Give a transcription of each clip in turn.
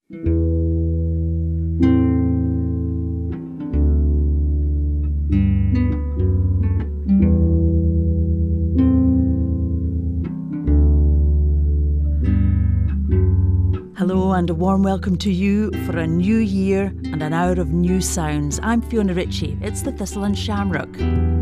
Hello and a warm welcome to you for a new year and an hour of new sounds. I'm Fiona Ritchie. It's the Thistle and Shamrock.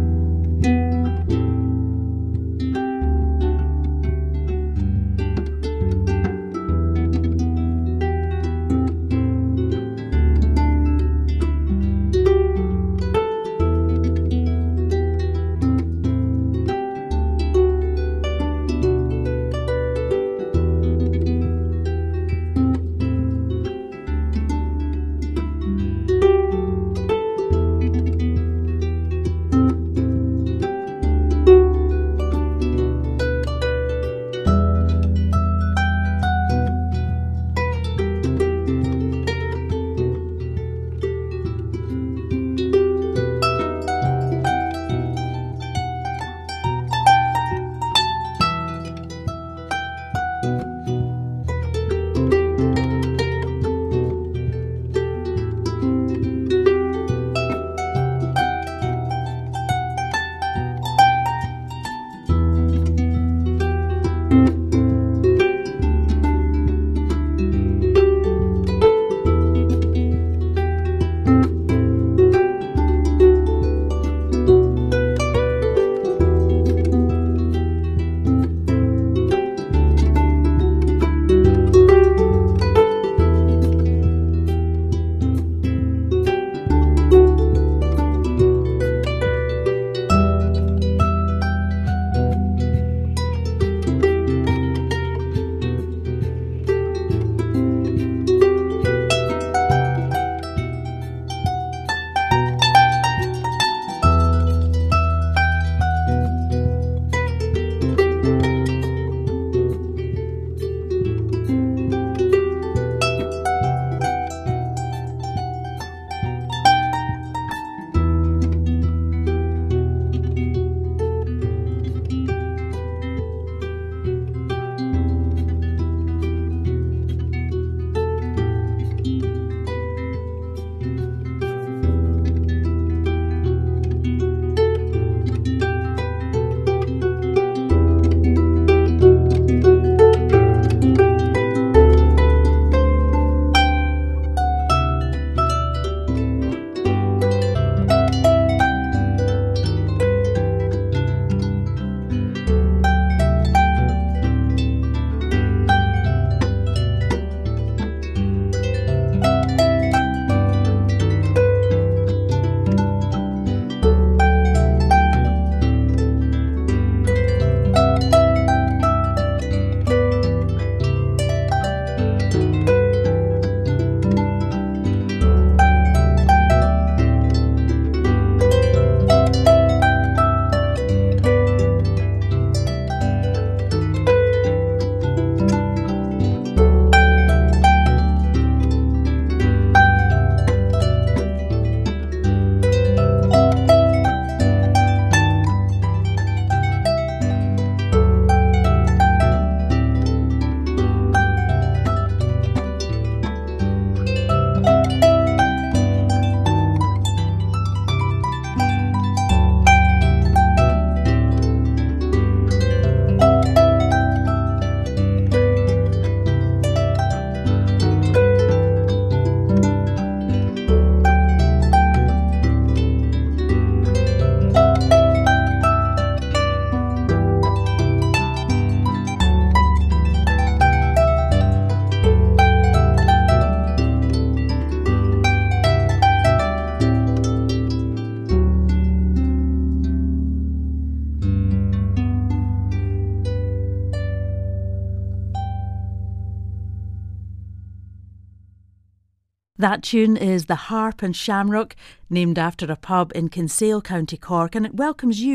That tune is The Harp and Shamrock, named after a pub in Kinsale, County Cork, and it welcomes you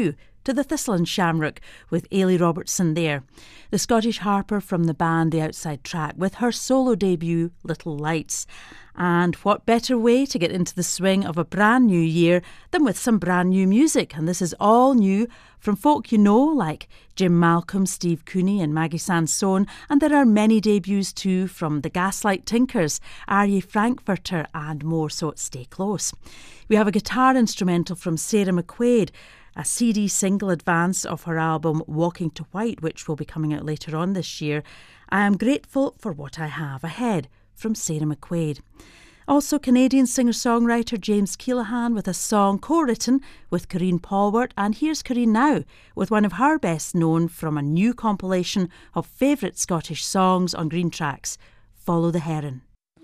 to the Thistle and Shamrock with Ailey Robertson there, the Scottish harper from the band The Outside Track with her solo debut Little Lights. And what better way to get into the swing of a brand new year than with some brand new music? And this is all new from folk you know like Jim Malcolm, Steve Cooney and Maggie Sansone. And there are many debuts too from the Gaslight Tinkers, Arie Frankfurter and more, so stay close. We have a guitar instrumental from Sarah McQuaid, a CD single advance of her album Walking to White, which will be coming out later on this year. I am grateful for what I have ahead, from Sarah McQuaid. Also Canadian singer-songwriter James Keelahan with a song co-written with Corinne Polwart, and here's Corinne now with one of her best known from a new compilation of favourite Scottish songs on Green Tracks, Follow the Heron.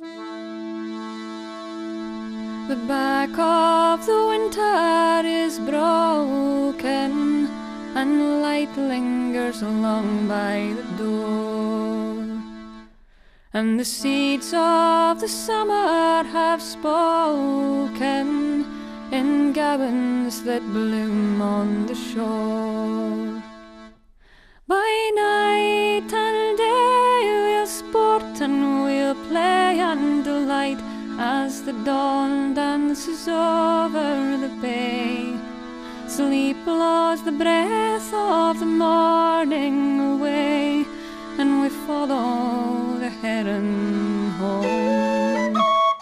The back of the winter is broken and light lingers along by the door. And the seeds of the summer have spoken in gowans that bloom on the shore. By night and day we'll sport and we'll play and delight as the dawn dances over the bay. Sleep blows the breath of the morning away, and we follow the heron home.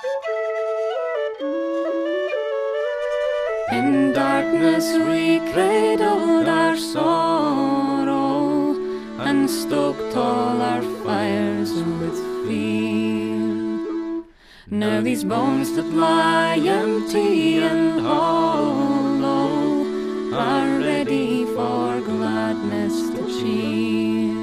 In darkness we cradled our sorrow and stoked all our fires with fear. Now these bones that lie empty and hollow are ready for gladness to cheer.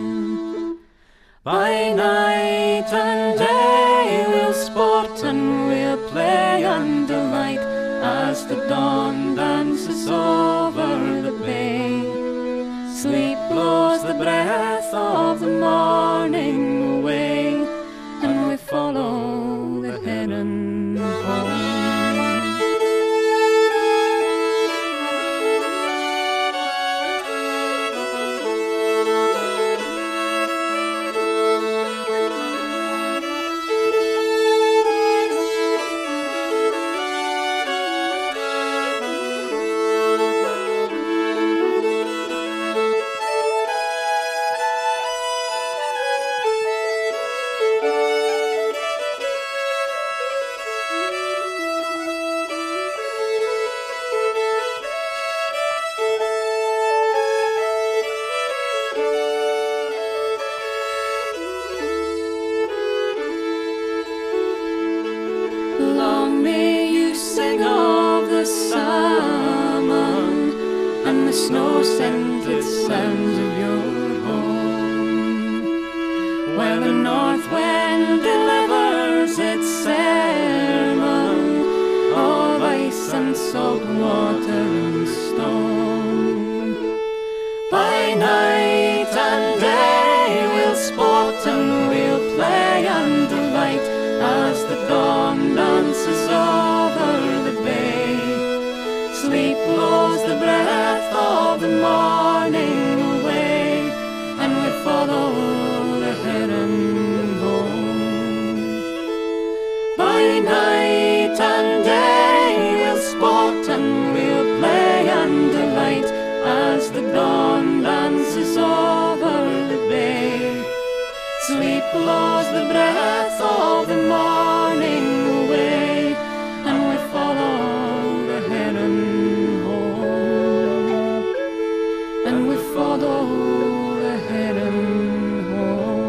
By night and day we'll sport and we'll play and delight as the dawn dances over the bay. Sleep blows the breath of the morning away, and we follow the heron home. Snow-scented sounds of your home, where the north wind delivers its sermon of ice and salt water and stone. By night and day we'll sport and we'll play and delight as the dawn dances over the bay. Sleep blows the breath of the morning away, and we follow the heron home. By night and day we'll sport and we'll play and delight as the dawn dances over the bay. Sleep blows the breath of the morning away, and we follow the heron home, and we follow the heron home.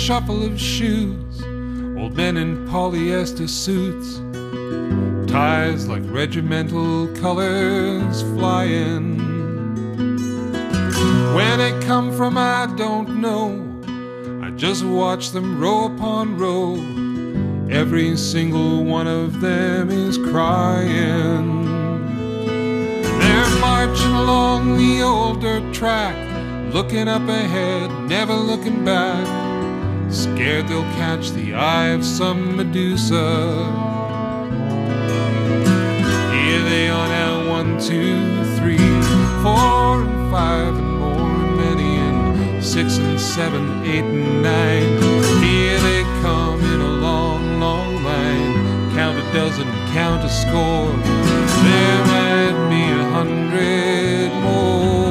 shuffle of shoes, old men in polyester suits, ties like regimental colors flying. Where they come from I don't know, I just watch them row upon row. Every single one of them is crying. They're marching along the old dirt track, looking up ahead, never looking back, scared they'll catch the eye of some Medusa. Here they are now, 1, 2, 3, 4, and 5, and more, and many, and 6, and 7, 8, and 9. Here they come in a long, long line. Count a dozen, count a score. There might be 100 more.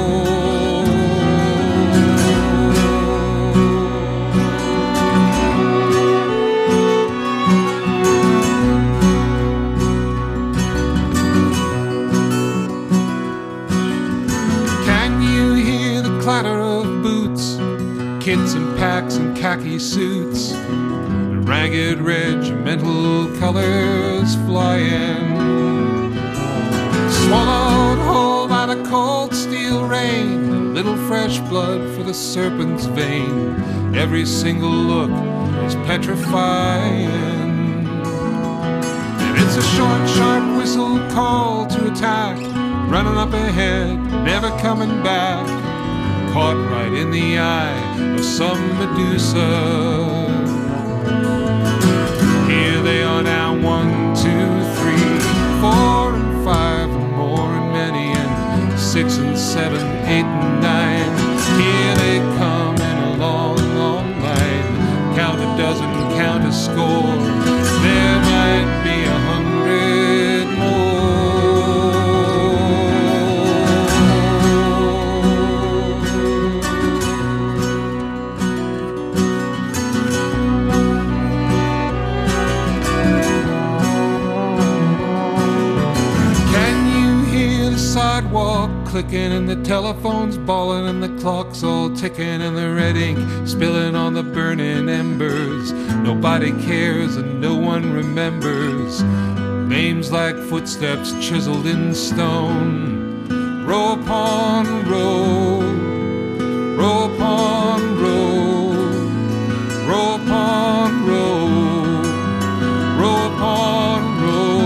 Clatter of boots, kids in packs and khaki suits, the ragged regimental colors flying. Swallowed whole by the cold steel rain, a little fresh blood for the serpent's vein. Every single look is petrifying. And it's a short, sharp whistle call to attack, running up ahead, never coming back, caught right in the eye of some Medusa. Here they are now, 1, 2, 3, 4, and 5, and more, and many, and 6, and 7, 8, and 9. Here they come in a long, long line. Count a dozen, count a score. There might be 100 more. Sidewalk clicking and the telephone's bawling and the clock's all ticking and the red ink spilling on the burning embers. Nobody cares and no one remembers. Names like footsteps chiseled in stone. Row upon row, row upon row, row upon row, row upon row.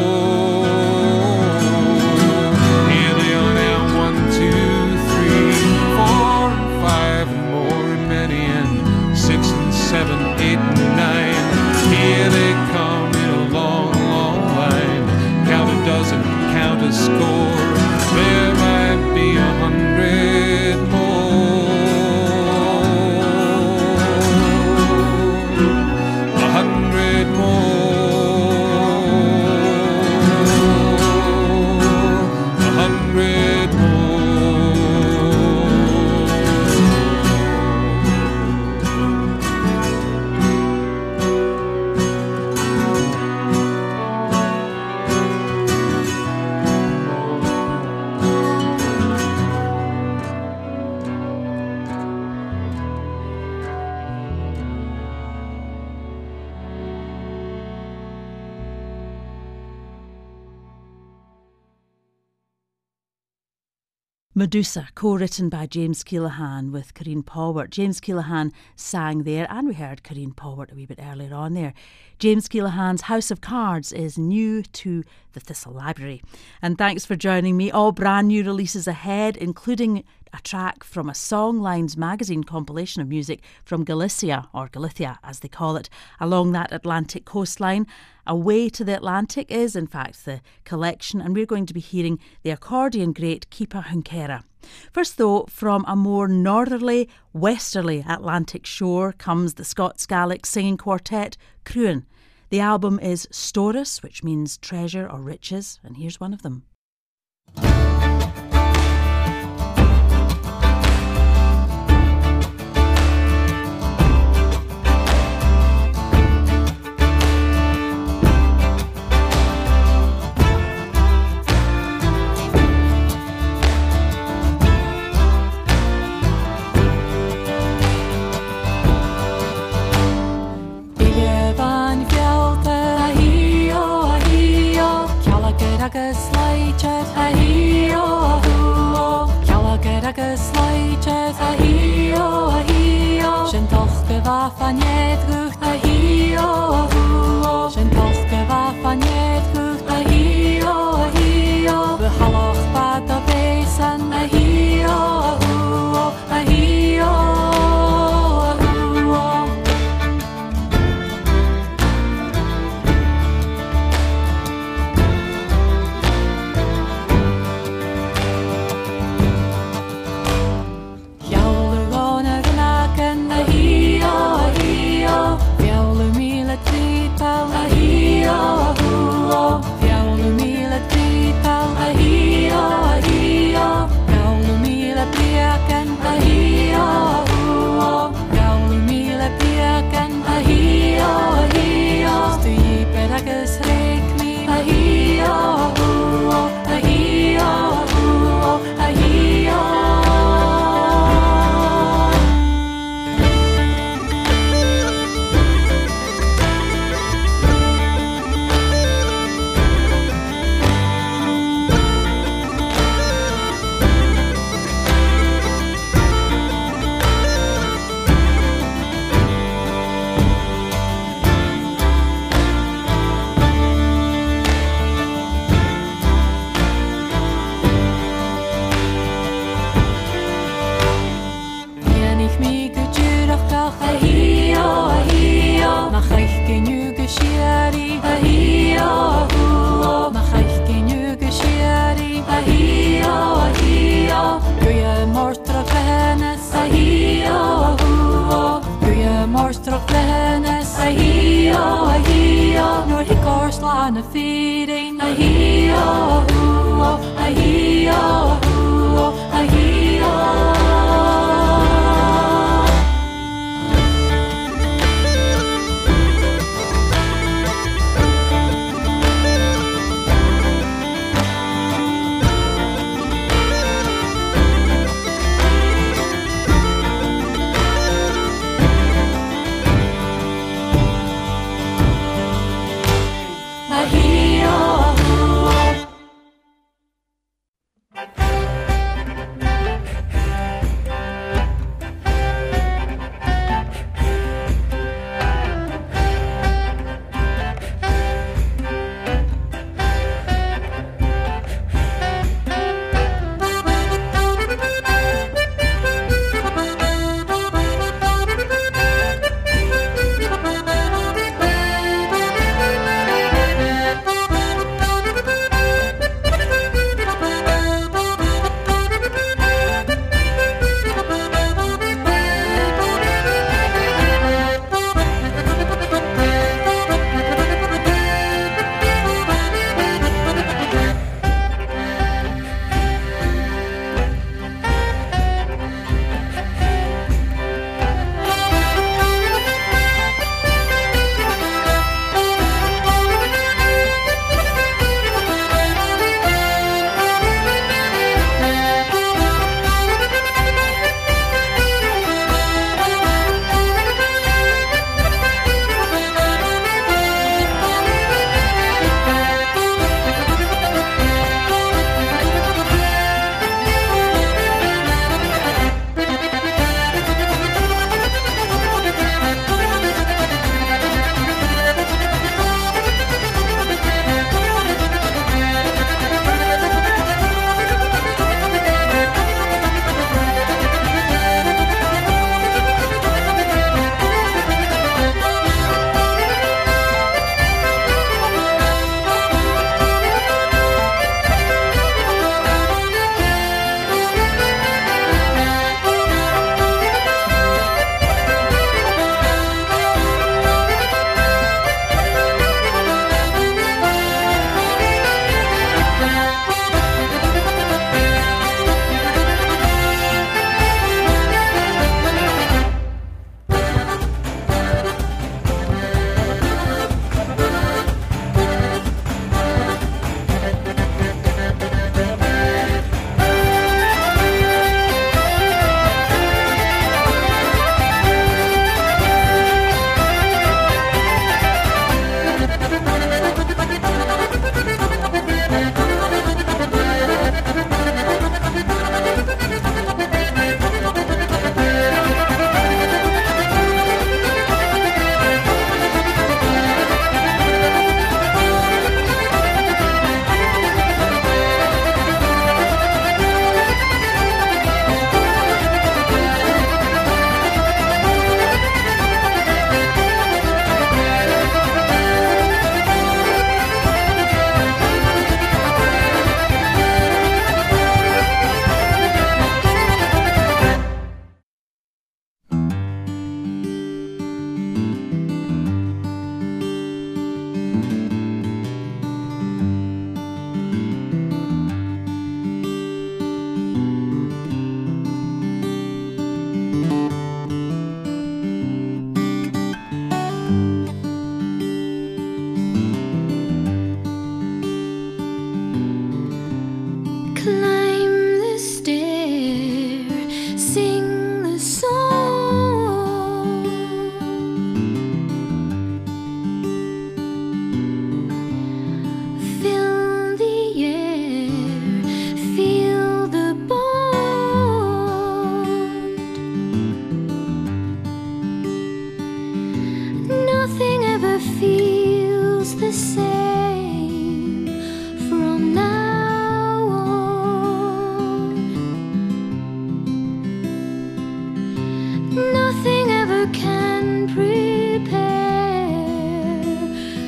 Here they come in a long, long line. Count a dozen, count a score. There might be 100 more. 100 more. 100 more. Medusa, co-written by James Keelaghan with Corinne Polwart. James Keelaghan sang there, and we heard Corinne Polwart a wee bit earlier on there. James Keelaghan's House of Cards is new to the Thistle Library. And thanks for joining me. All brand new releases ahead, including a track from a Songlines magazine compilation of music from Galicia, or Galicia as they call it, along that Atlantic coastline. Away to the Atlantic is, in fact, the collection, and we're going to be hearing the accordion great Kipa Junquera. First, though, from a more northerly, westerly Atlantic shore comes the Scots Gaelic singing quartet Cruin. The album is Storus, which means treasure or riches, and here's one of them. agus leite a hí ó thuó Cealagar agus leite a hí ó Sin toch go bha fannéad gucht a hí ó thuó Sin toch go bha fannéad gucht a hí ó Bu halach bad a bésan a hí ó thuó a hí ó thuó Nor he course lan a feeding a hee oh a hee oh a hee oh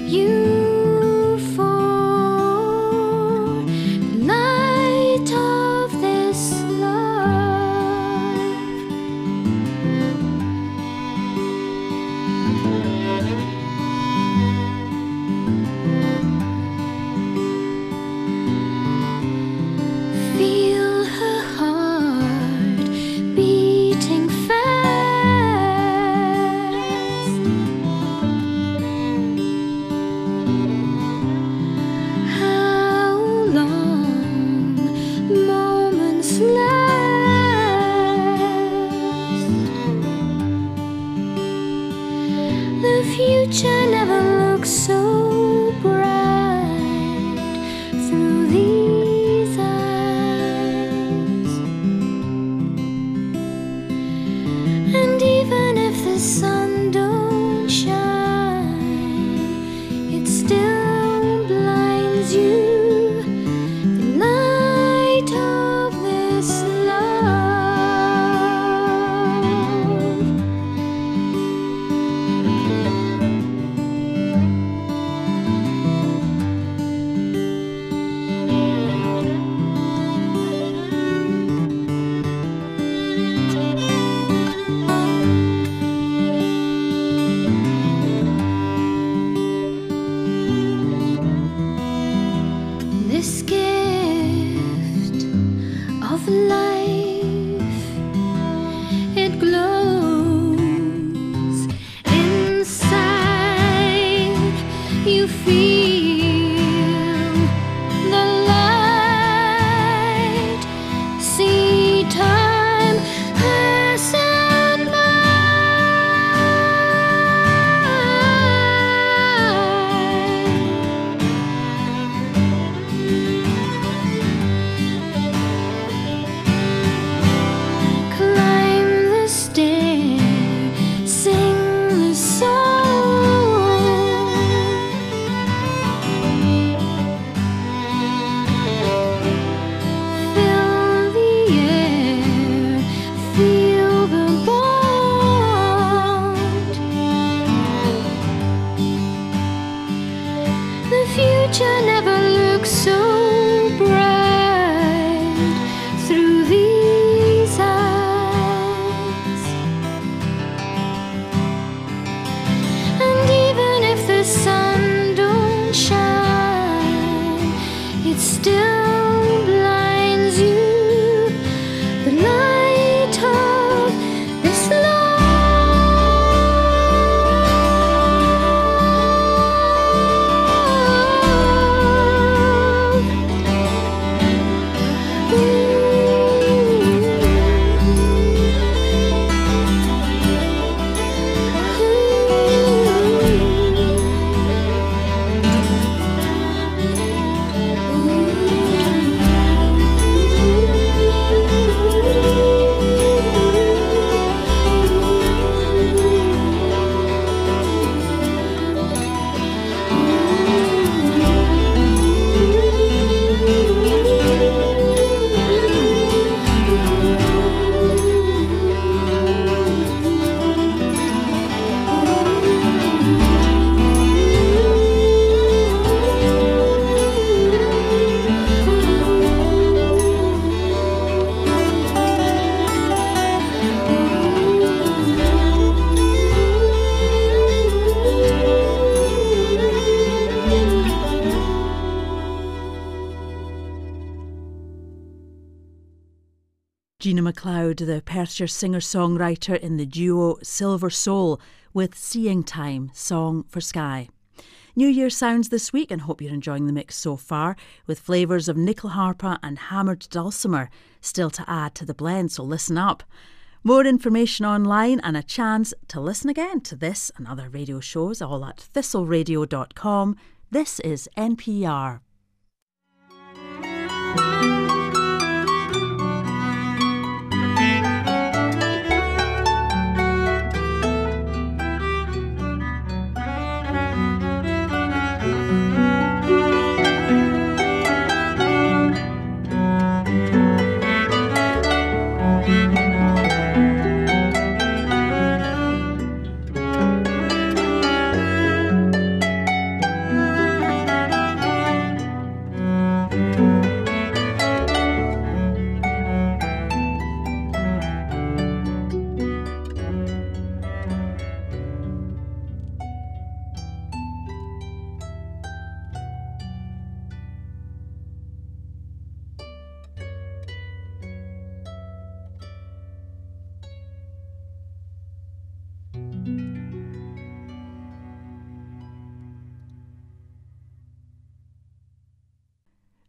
Gina MacLeod, the Perthshire singer-songwriter in the duo Silver Soul with Seeing Time, Song for Skye. New Year sounds this week, and hope you're enjoying the mix so far, with flavours of nickel harpa and hammered dulcimer still to add to the blend, so listen up. More information online and a chance to listen again to this and other radio shows all at thistleradio.com. This is NPR.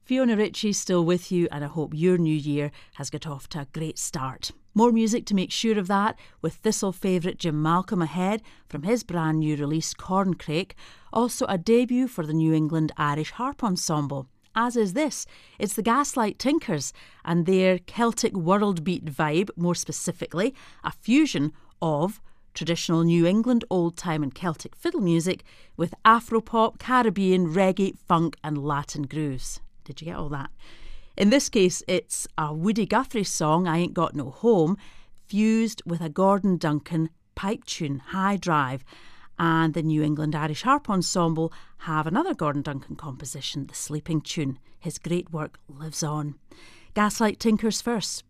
Fiona Ritchie still with you, and I hope your new year has got off to a great start. More music to make sure of that, with Thistle favourite Jim Malcolm ahead from his brand new release Corncrake, also a debut for the New England Irish Harp Ensemble. As is this, it's the Gaslight Tinkers and their Celtic world beat vibe, more specifically, a fusion of traditional New England old-time and Celtic fiddle music with Afropop, Caribbean, reggae, funk and Latin grooves. Did you get all that? In this case, it's a Woody Guthrie song, I Ain't Got No Home, fused with a Gordon Duncan pipe tune, High Drive. And the New England Irish Harp Ensemble have another Gordon Duncan composition, The Sleeping Tune. His great work lives on. Gaslight Tinkers first.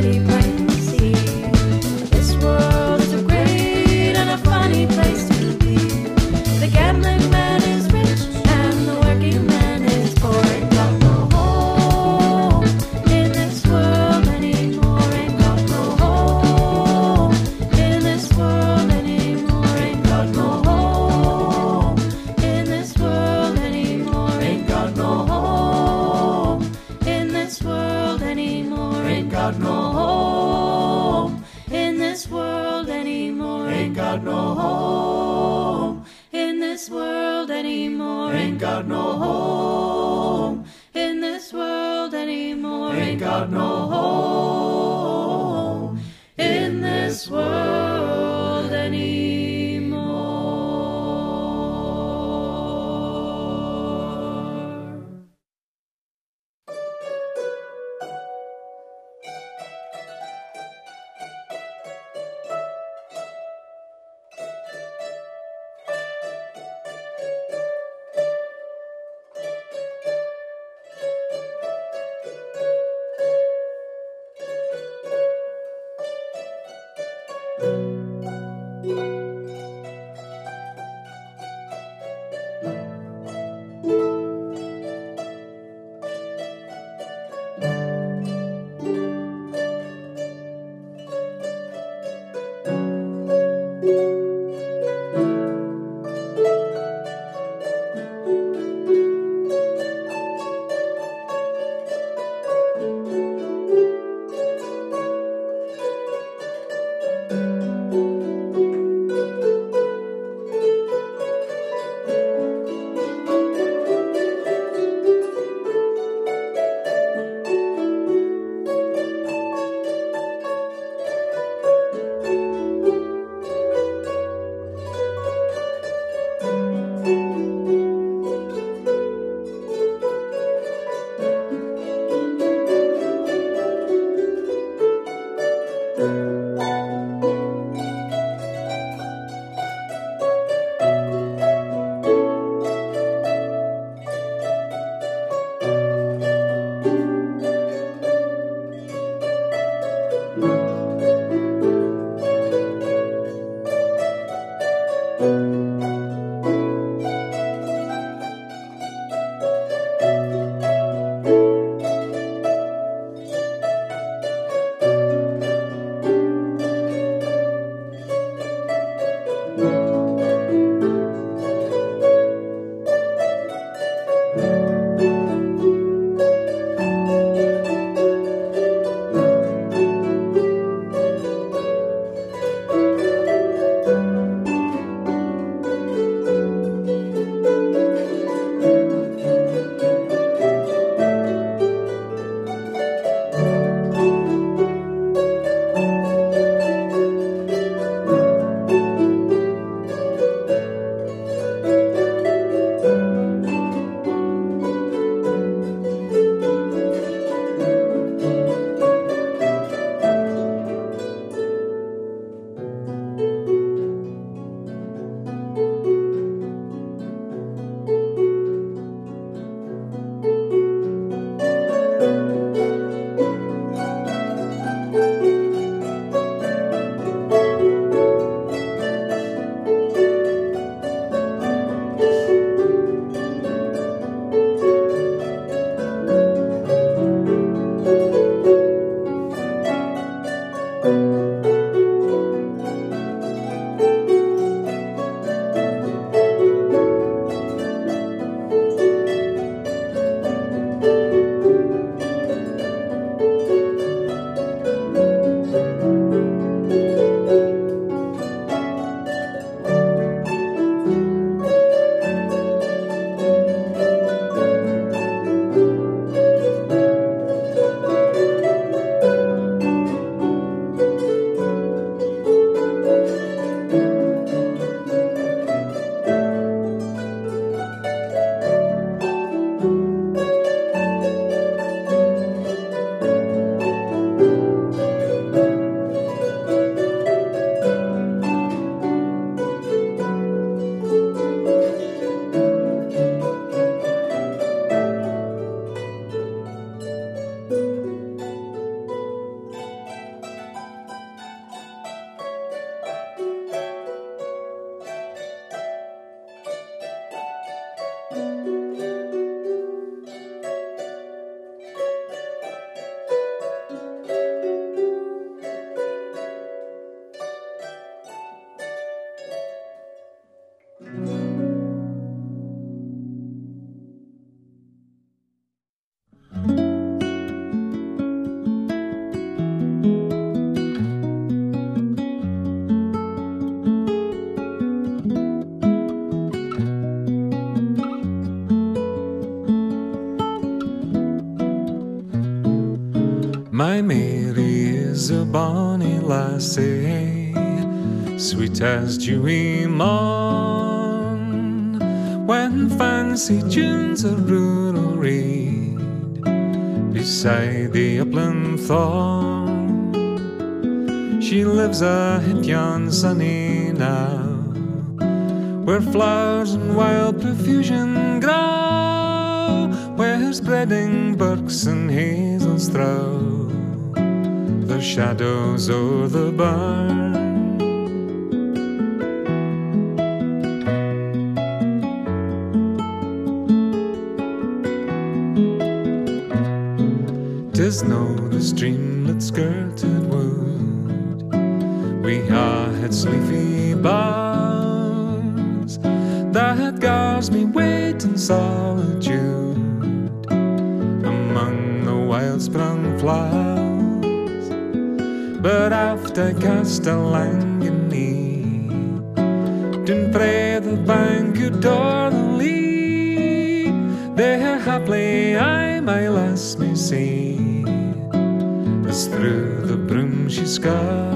Place to be. world anymore. Ain't got no home in this world anymore. Ain't got no home in this world anymore. Ain't got no home in this world anymore. My Mary is a bonny lassie, sweet as dewy morn, when fancy tunes a rural reed beside the upland thorn. She lives ahint yon sunny now, where flowers and wild profusion grow, where spreading birks and hazels throw their shadows o'er the burn. 'Tis no the streamlet skirted wood, we are its leafy boughs, that guards me wait in solitude among the wild sprung flowers. But after cast a langen knee, didn't pray the banquet or the lee, there haply I my lass may see, as through the broom she skulls.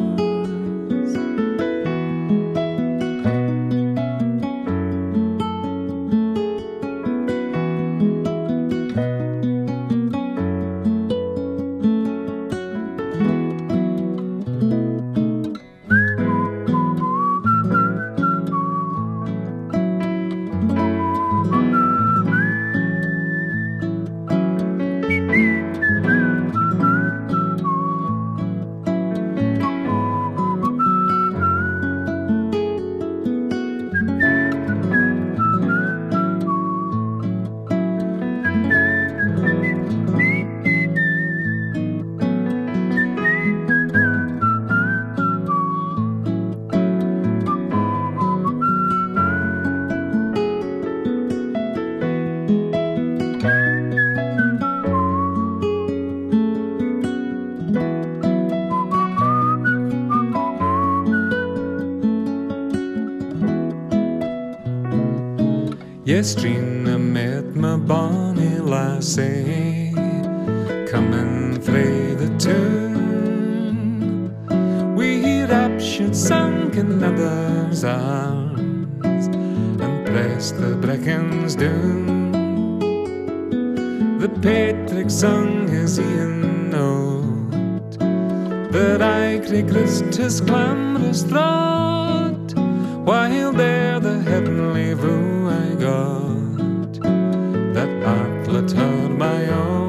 Yestreen met my bonny lassie, coming frae the tune. We raptured sunk in another's arms, and pressed the brackens down. The Patrick sung his Ian note, that I grist his clamorous throat, while there the heavenly view I got, that artlet heard my own.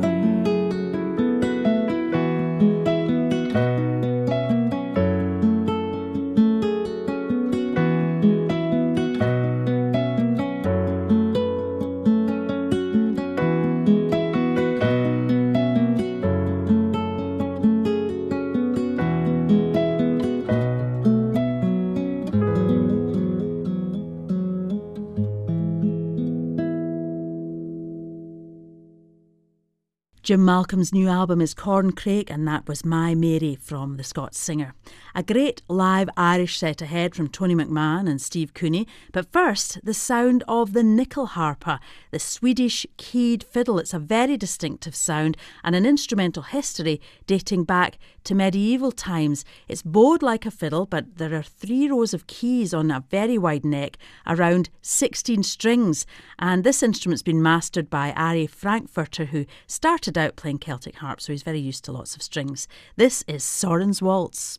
Jim Malcolm's new album is Corncrake, and that was My Mary from the Scots Singer. A great live Irish set ahead from Tony McMahon and Steve Cooney, but first, the sound of the Nyckelharpa, the Swedish keyed fiddle. It's a very distinctive sound and an instrumental history dating back to medieval times. It's bowed like a fiddle, but there are 3 rows of keys on a very wide neck, around 16 strings, and this instrument's been mastered by Ari Frankfurter, who started out playing Celtic harp, so he's very used to lots of strings. This is Soren's Waltz.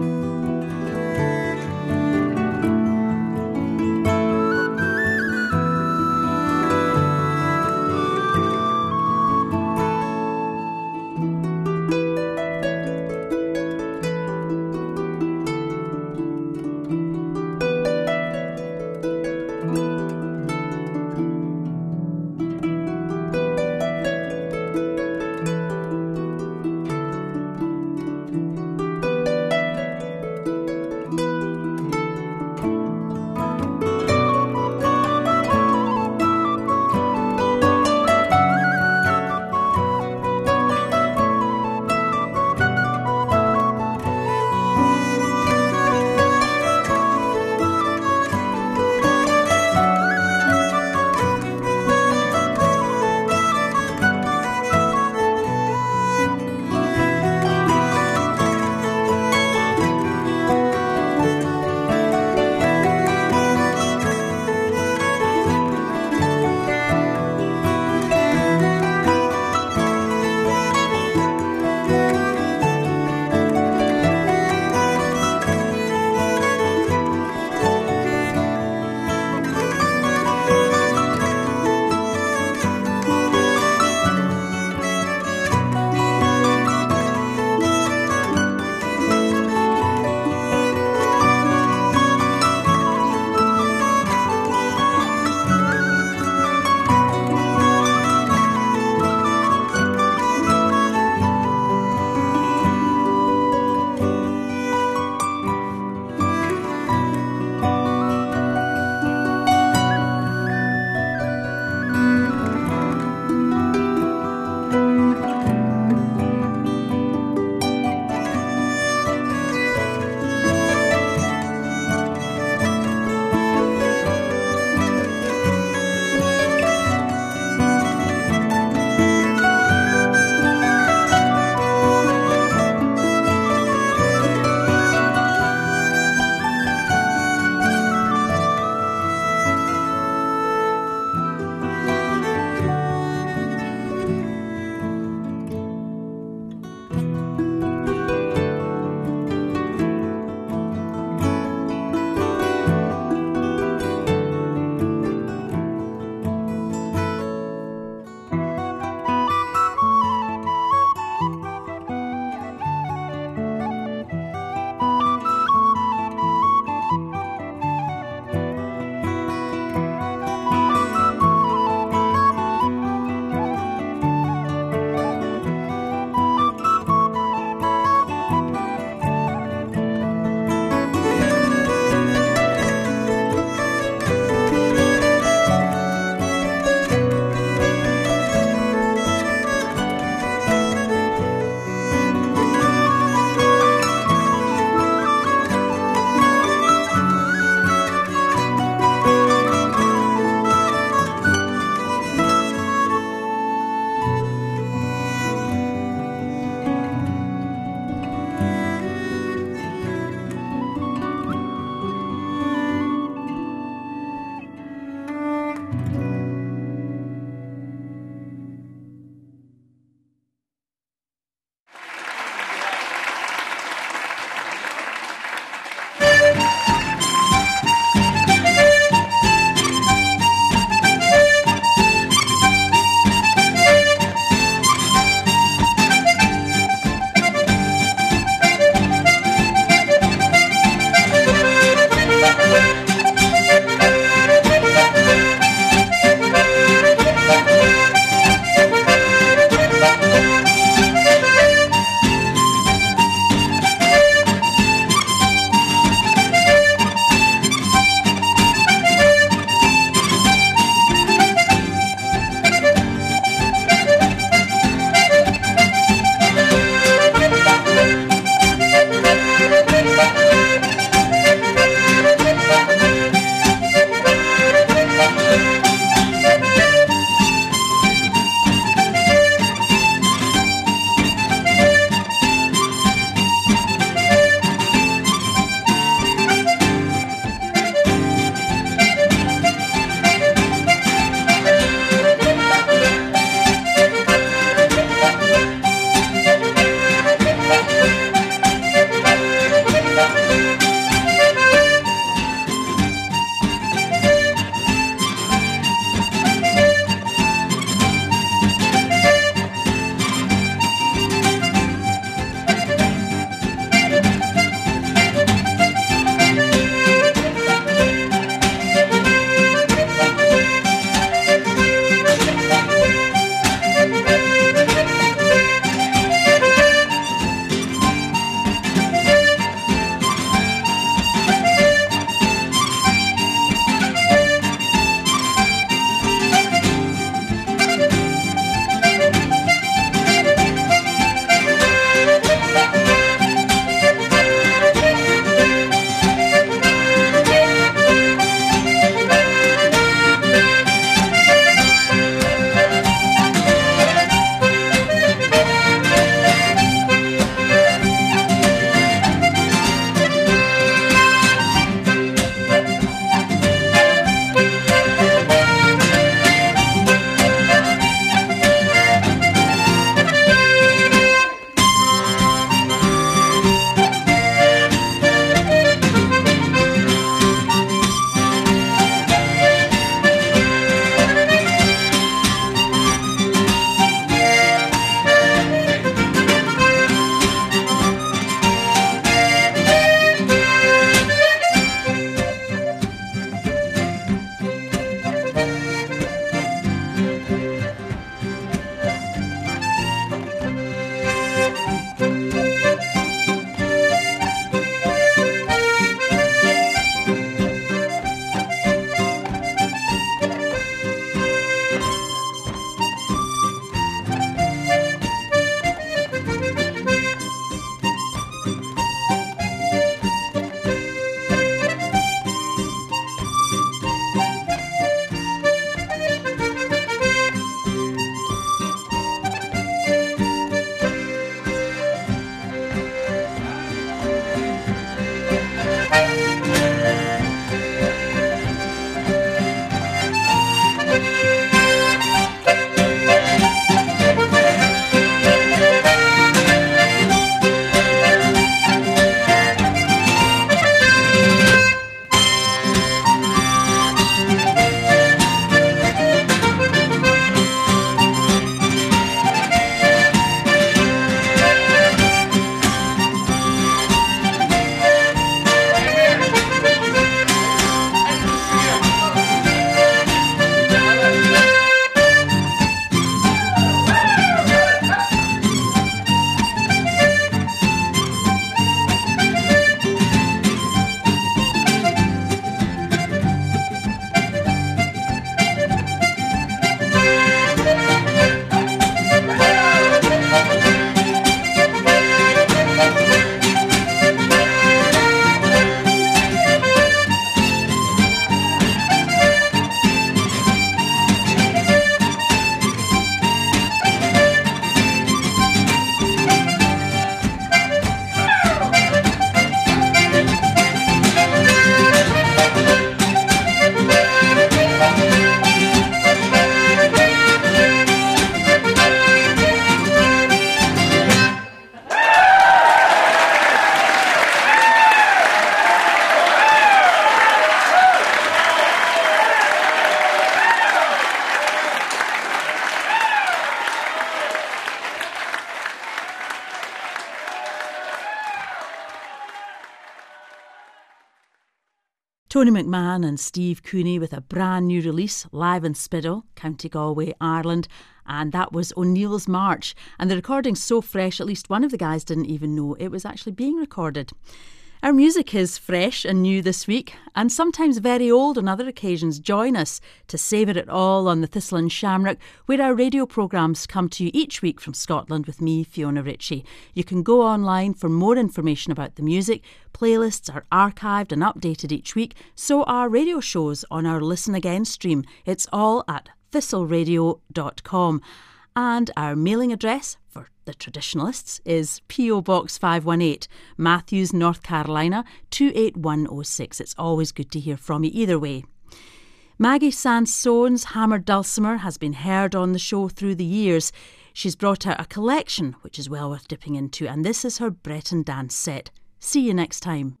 Tony McMahon and Steve Cooney with a brand new release live in Spiddal, County Galway, Ireland, and that was O'Neill's March. And the recording's so fresh, at least one of the guys didn't even know it was actually being recorded. Our music is fresh and new this week, and sometimes very old on other occasions. Join us to savour it all on the Thistle and Shamrock, where our radio programmes come to you each week from Scotland with me, Fiona Ritchie. You can go online for more information about the music. Playlists are archived and updated each week, so are radio shows on our Listen Again stream. It's all at thistleradio.com. And our mailing address for the traditionalists is P.O. Box 518, Matthews, North Carolina 28106. It's always good to hear from you either way. Maggie Sanson's hammered dulcimer has been heard on the show through the years. She's brought out a collection which is well worth dipping into, and this is her Breton dance set. See you next time.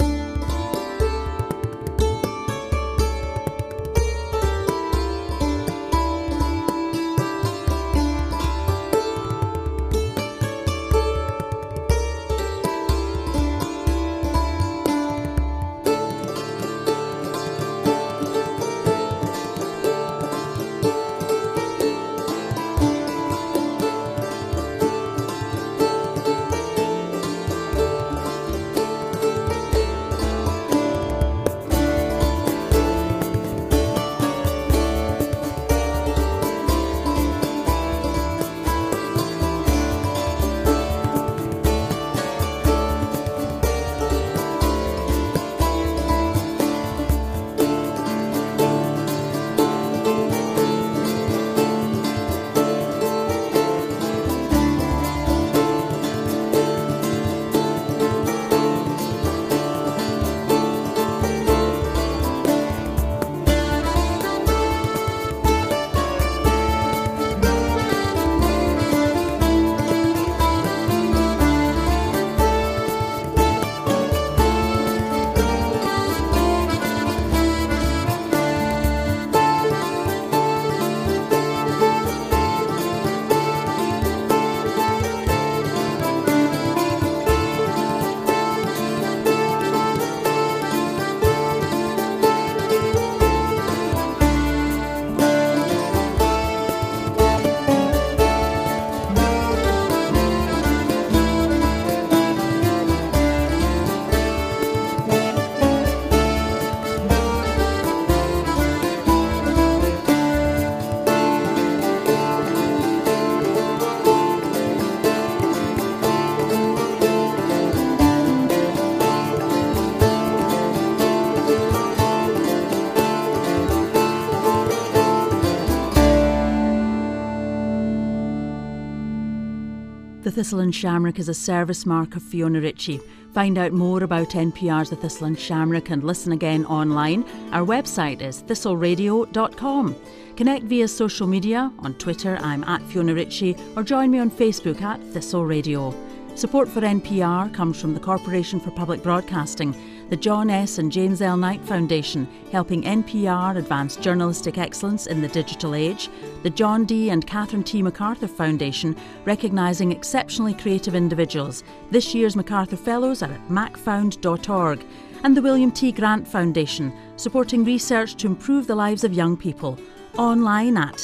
The Thistle and Shamrock is a service mark of Fiona Ritchie. Find out more about NPR's The Thistle and Shamrock and listen again online. Our website is thistleradio.com. Connect via social media. On Twitter, I'm at Fiona Ritchie, or join me on Facebook at Thistle Radio. Support for NPR comes from the Corporation for Public Broadcasting, the John S. and James L. Knight Foundation, helping NPR advance journalistic excellence in the digital age, the John D. and Catherine T. MacArthur Foundation, recognising exceptionally creative individuals. This year's MacArthur Fellows are at macfound.org, and the William T. Grant Foundation, supporting research to improve the lives of young people. Online at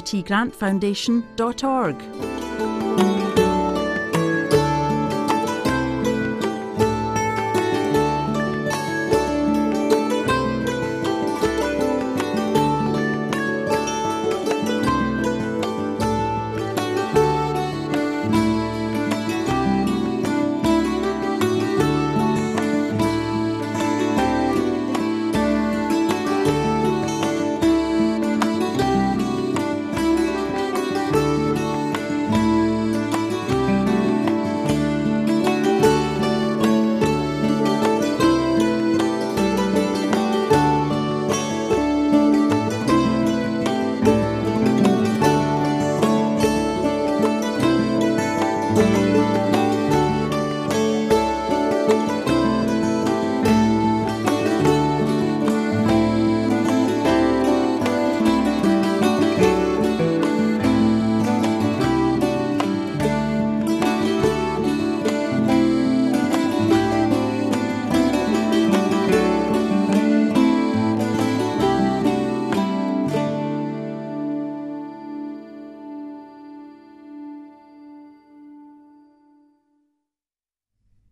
wtgrantfoundation.org.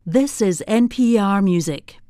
This is NPR Music.